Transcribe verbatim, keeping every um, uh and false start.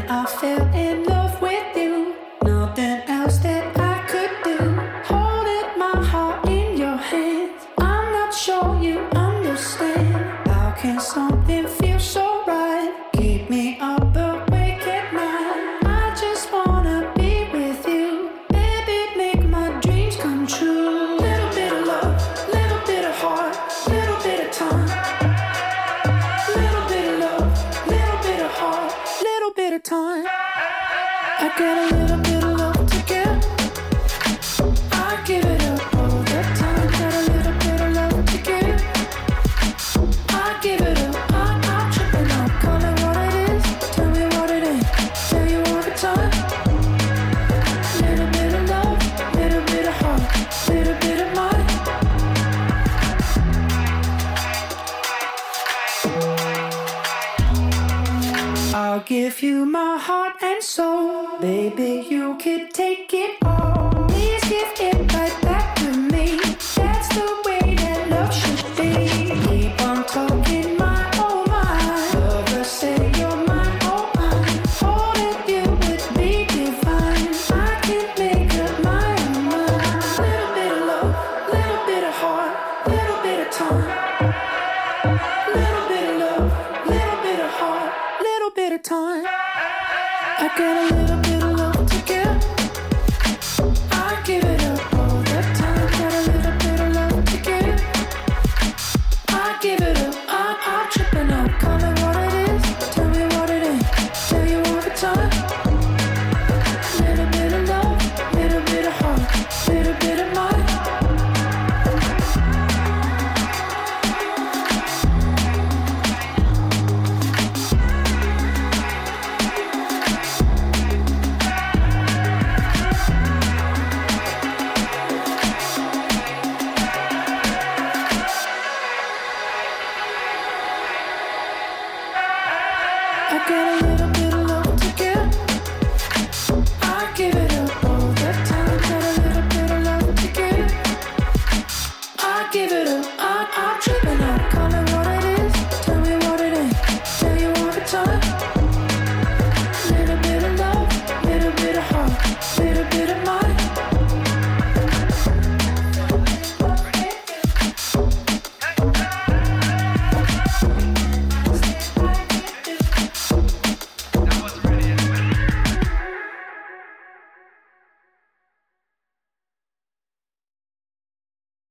I fell in love with you. Nothing else that I could do. Holding my heart in your hands. I'm not sure you understand. How can something feel so right? Keep me up awake at night. I just wanna be with you. Baby, make my dreams come true. Little bit of love, little bit of heart, little bit of time. Little bit of love, little bit of heart, little bit of time. I got a little bit of love to give. I give it up all the time. Got a little bit of love to give. I give it up. I, I'm tripping up. Call it what it is. Tell me what it ain't. Tell you all the time. Little bit of love, little bit of heart, little bit of mind. I'll give you my heart and soul. Baby, you could take it all. Please give it right back to me. That's the way that love should be. Keep on talking my oh my. Lover say you're mine, oh mine. Holding you would be divine. I can make up my own mind. Little bit of love, little bit of heart, little bit of time. Little bit of love, little bit of heart, little bit of time. I got a little bit of love to give. I give it up all the time. Got a little bit of love to give. I give it up. I, I'm tripping up. Call it what it is. Tell me what it ain't. Tell you all the time. Little bit of love, little bit of heart, little bit of mind. I got a little bit of love to give. I give it up all the time. Got a little bit of love to give. I give it up. I, I'm trying.